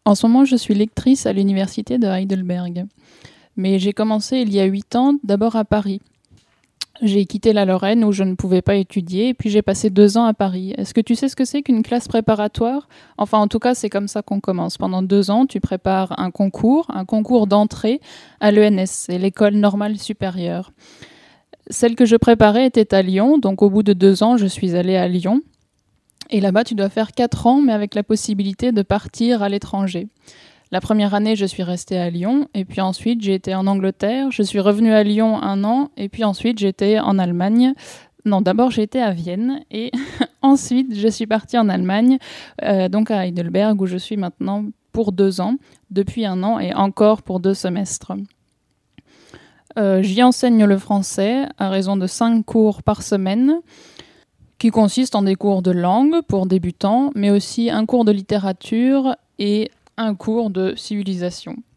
En ce moment, je suis lectrice à l'université de Heidelberg. Mais j'ai commencé il y a 8 ans, d'abord à Paris. J'ai quitté la Lorraine où je ne pouvais pas étudier, et puis j'ai passé 2 ans à Paris. Est-ce que tu sais ce que c'est qu'une classe préparatoire? Enfin, en tout cas, c'est comme ça qu'on commence. Pendant 2 ans, tu prépares un concours d'entrée à l'ENS, c'est l'École normale supérieure. Celle que je préparais était à Lyon, donc au bout de 2 ans, je suis allée à Lyon. Et là-bas, tu dois faire 4 ans, mais avec la possibilité de partir à l'étranger. La première année, je suis restée à Lyon, et puis ensuite, j'ai été en Angleterre. Je suis revenue à Lyon 1 an, et puis ensuite, j'étais en Allemagne. Non, d'abord, j'ai été à Vienne, et ensuite, je suis partie en Allemagne, donc à Heidelberg, où je suis maintenant pour 2 ans, depuis 1 an, et encore pour 2 semestres. J'y enseigne le français à raison de 5 cours par semaine, qui consistent en des cours de langue pour débutants, mais aussi un cours de littérature et un cours de civilisation.